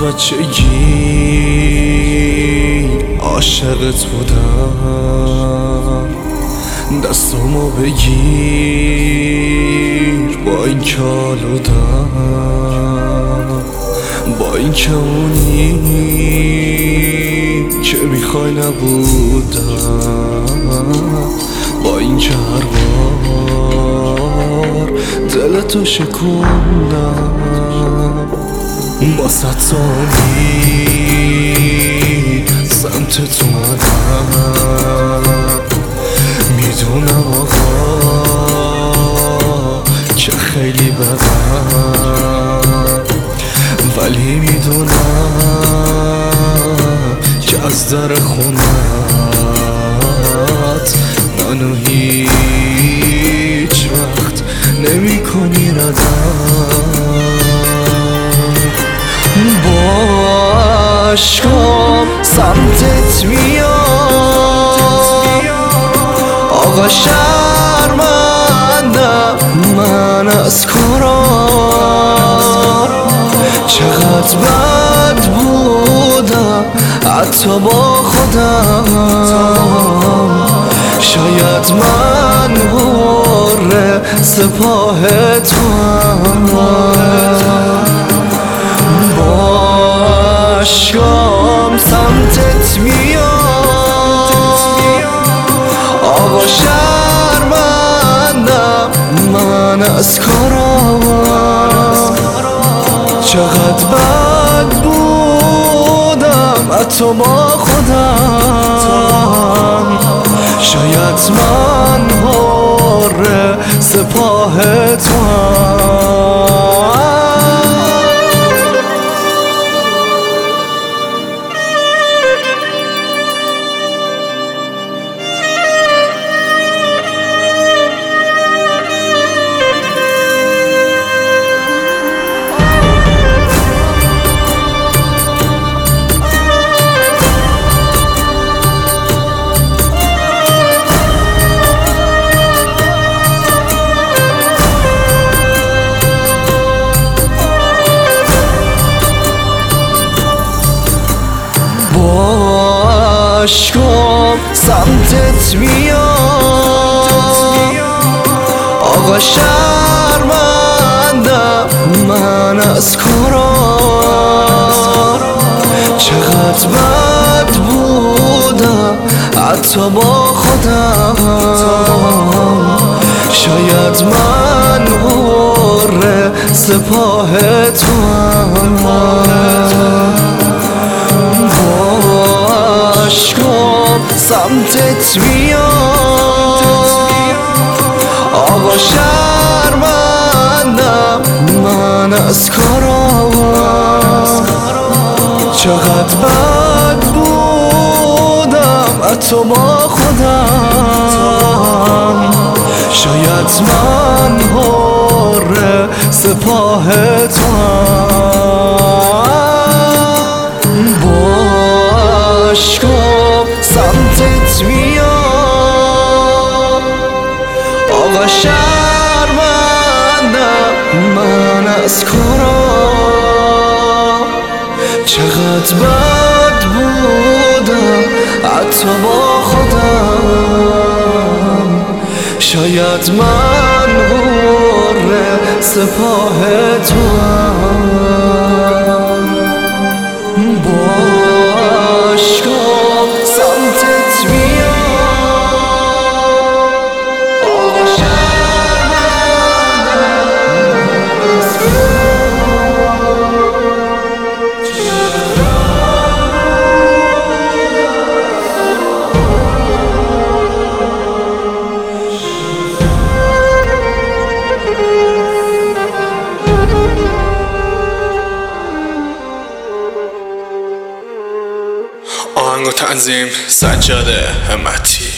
بچگی عاشقت بودم، دستامو بگیر با این که آلودم، با این که اونی که میخوای نبودم، با این که هر بار دلتو شکوندم، با صد ثانیه سمت تو اومدم. میدونم آقا که خیلی بدم، ولی میدونم که از در خونت منو هیچ وقت نمی کنی ردم. با عشقام سمتت میام آقا، شرمندم من از کارم، چقدر بد بودم حتی با خودم. شاید من حر سپاه توام، با عشقام سمتت میام آقا، شرمندم من از کارم، چقدر بد بودم حتی با خودم. شاید من حر سپاه توام. عشقام سمتت میام آقا، شرمندم من از کارم، چقدر بد بودم حتی با خودم. شاید من حر سپاه توام، عشقام سمتت میام آقا، شرمندم من از کارم، چقدر بد بودم حتی با خودم. شاید من حر سپاه توام، با عشقام سمتت میام آقا، شرمندم من از کارم، چقدر بد بودم حتی با خودم. شاید من حر سپاه توام، با عشقام سمتت میام آقا، آهنگ و تنظیم سجاده همتی.